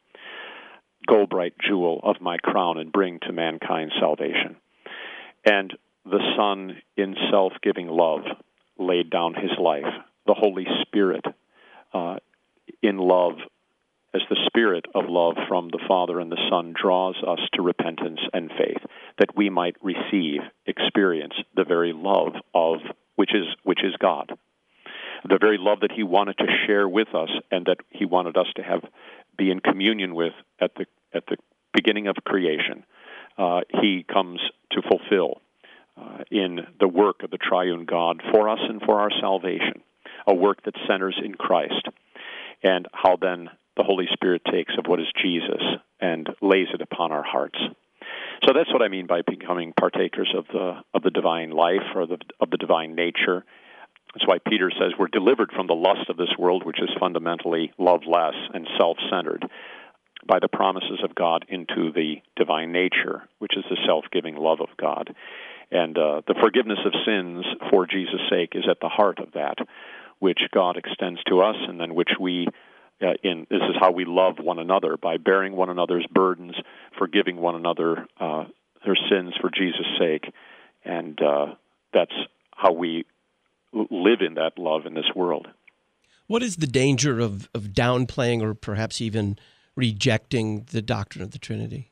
Go, bright jewel of my crown, and bring to mankind salvation. And the Son, in self-giving love, laid down his life. The Holy Spirit, uh, in love, as the Spirit of love from the Father and the Son, draws us to repentance and faith, that we might receive, experience the very love of which is which is God, the very love that he wanted to share with us, and that he wanted us to have be in communion with at the at the beginning of creation. Uh, he comes to fulfill uh, in the work of the triune God for us and for our salvation, a work that centers in Christ, and how then the Holy Spirit takes of what is Jesus and lays it upon our hearts. So that's what I mean by becoming partakers of the of the divine life, or the of the divine nature. That's why Peter says we're delivered from the lust of this world, which is fundamentally loveless and self-centered, by the promises of God into the divine nature, which is the self-giving love of God. And uh, the forgiveness of sins for Jesus' sake is at the heart of that, which God extends to us, and then which we, uh, in this is how we love one another, by bearing one another's burdens, forgiving one another uh, their sins for Jesus' sake. And uh, that's how we live in that love in this world. What is the danger of, of downplaying or perhaps even rejecting the doctrine of the Trinity?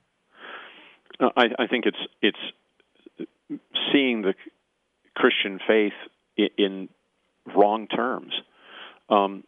Uh, I, I think it's it's seeing the Christian faith in, in wrong terms. Um,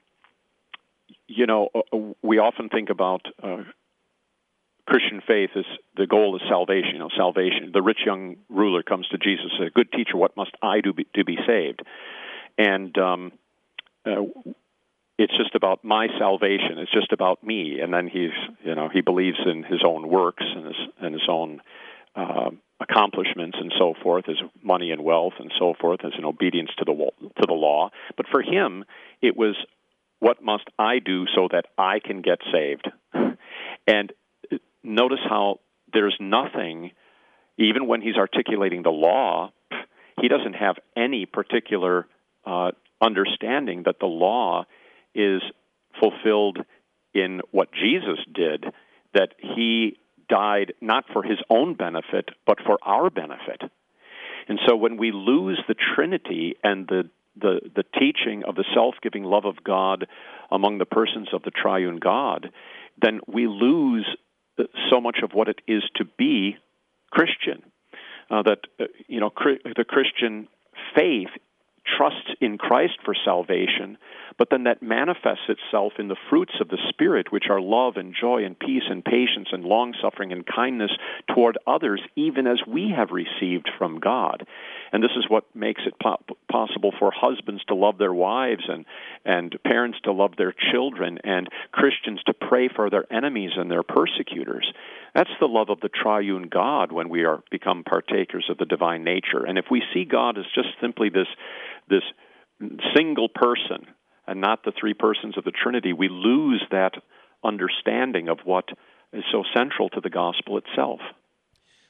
you know, we often think about uh, Christian faith as the goal is salvation. You know, salvation. The rich young ruler comes to Jesus and says, "Good teacher, what must I do be, to be saved?" And um, uh, it's just about my salvation. It's just about me. And then he's, you know, he believes in his own works and his and his own uh, accomplishments and so forth, his money and wealth and so forth, as an obedience to the to the law. But for him, it was, what must I do so that I can get saved? And notice how there's nothing, even when he's articulating the law, he doesn't have any particular uh, understanding that the law is fulfilled in what Jesus did, that he died not for his own benefit, but for our benefit. And so when we lose the Trinity and the the, the teaching of the self-giving love of God among the persons of the triune God, then we lose so much of what it is to be Christian. Uh, that, uh, you know, cri- the Christian faith trusts in Christ for salvation, but then that manifests itself in the fruits of the Spirit, which are love and joy and peace and patience and long-suffering and kindness toward others, even as we have received from God. And this is what makes it po- possible for husbands to love their wives, and, and parents to love their children, and Christians to pray for their enemies and their persecutors. That's the love of the triune God when we are become partakers of the divine nature. And if we see God as just simply this, this single person, and not the three persons of the Trinity, we lose that understanding of what is so central to the gospel itself.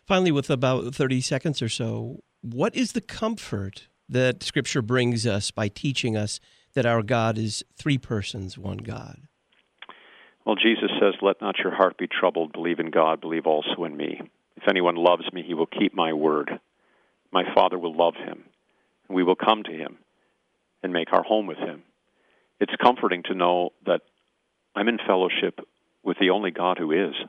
Finally, with about thirty seconds or so, what is the comfort that Scripture brings us by teaching us that our God is three persons, one God? Well, Jesus says, "Let not your heart be troubled. Believe in God. Believe also in me. If anyone loves me, he will keep my word. My Father will love him, and we will come to him and make our home with him." It's comforting to know that I'm in fellowship with the only God who is,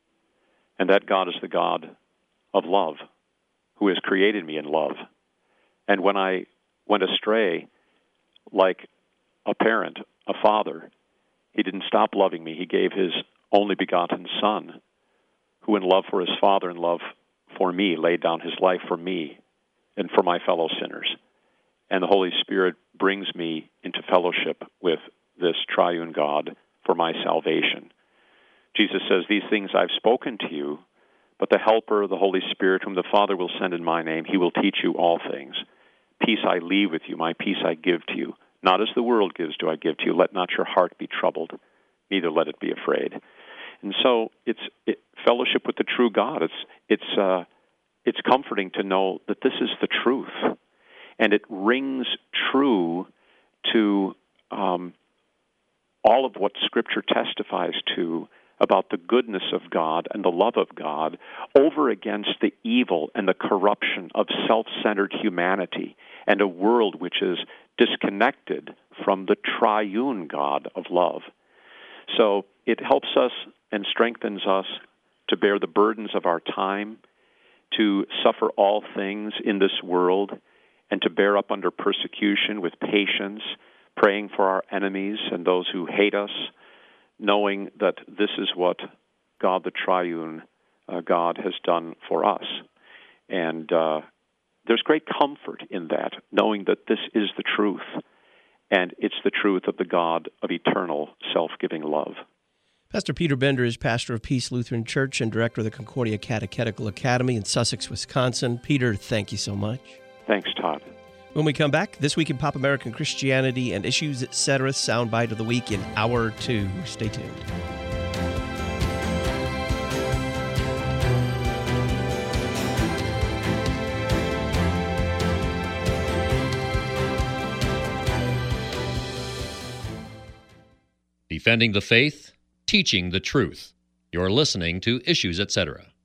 and that God is the God of love, who has created me in love. And when I went astray, like a parent, a father, he didn't stop loving me. He gave his only begotten Son, who in love for his Father and love for me laid down his life for me and for my fellow sinners. And the Holy Spirit brings me into fellowship with this triune God for my salvation. Jesus says, "These things I've spoken to you, but the Helper, the Holy Spirit, whom the Father will send in my name, he will teach you all things. Peace I leave with you, my peace I give to you. Not as the world gives do I give to you. Let not your heart be troubled, neither let it be afraid." And so it's it, fellowship with the true God. It's it's uh, it's comforting to know that this is the truth, and it rings true to um, all of what Scripture testifies to about the goodness of God and the love of God over against the evil and the corruption of self-centered humanity and a world which is disconnected from the triune God of love. So it helps us and strengthens us to bear the burdens of our time, to suffer all things in this world, and to bear up under persecution with patience, praying for our enemies and those who hate us, knowing that this is what God the triune uh, God has done for us. And uh, there's great comfort in that, knowing that this is the truth, and it's the truth of the God of eternal, self-giving love. Pastor Peter Bender is pastor of Peace Lutheran Church and director of the Concordia Catechetical Academy in Sussex, Wisconsin. Peter, thank you so much. Thanks, Todd. When we come back, This Week in Pop American Christianity and Issues, et cetera, soundbite of the week in hour two. Stay tuned. Defending the faith, teaching the truth. You're listening to Issues, et cetera.